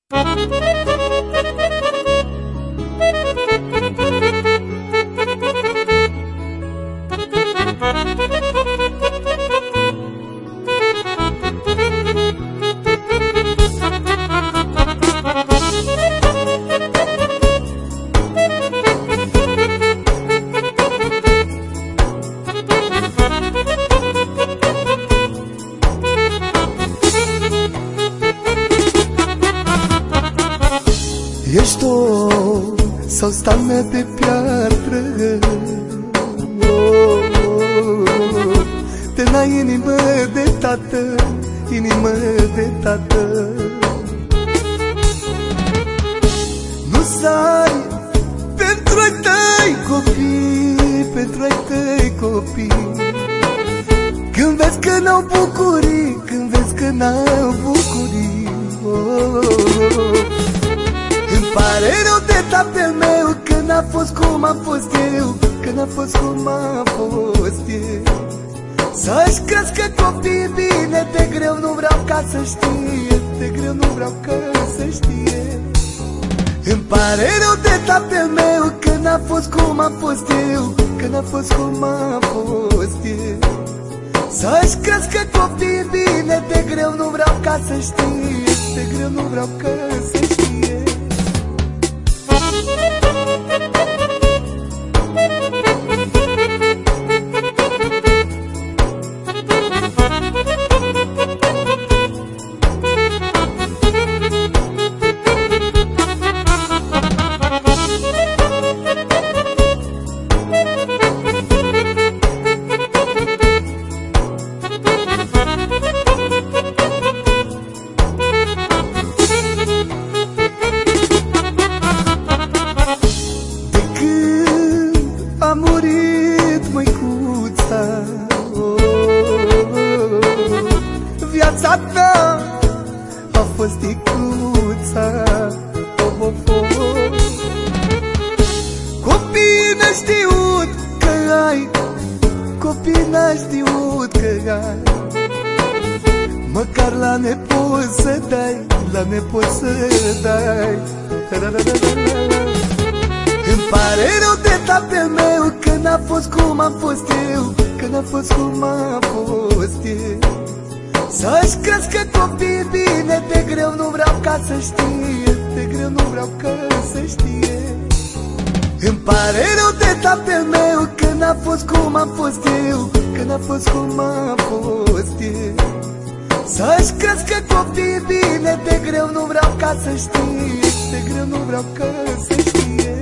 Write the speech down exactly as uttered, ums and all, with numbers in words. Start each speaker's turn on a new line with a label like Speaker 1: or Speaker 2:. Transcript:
Speaker 1: Ești o sau stană pe piatră, oh, oh, oh. Te n-ai inimă de tată, inimă de tată. Nu sari pentru ai tăi copii, pentru ai tăi copii. Când vezi că n-au bucurii, când vezi că n-au bucurii, oh, oh, oh. Îmi pare rău de tatăl meu că n-a fost cum am fost eu, că n-a fost cum am fost eu. Să-și crească copiii bine, de greu nu vreau ca să știe, de greu nu vreau ca să știe. Îmi pare rău de tatăl meu că n-a fost cum am fost eu, că n-a fost cum am fost eu. Să-și crească copiii bine, de greu nu vreau ca să știe, de greu nu vreau ca să știe. A murit măicuța, oh, oh, oh. Viața ta a fost ticuța, oh, oh, oh. Copii n-a știut că ai, copii n-a știut că ai. Măcar la nepot să dai, la nepot să dai. Îmi pare rău de tatăl meu că n-a fost cum am fost eu, că n-a fost cum am fost eu. Să-și crească copiii bine, de greu nu vreau ca să știe, de greu nu vreau ca să știe. Îmi pare rău de tatăl meu că n-a fost cum am fost eu, că n-a fost cum am fost eu. Să-și crească copiii bine, de greu nu vreau ca să știe, de greu nu vreau ca să știe.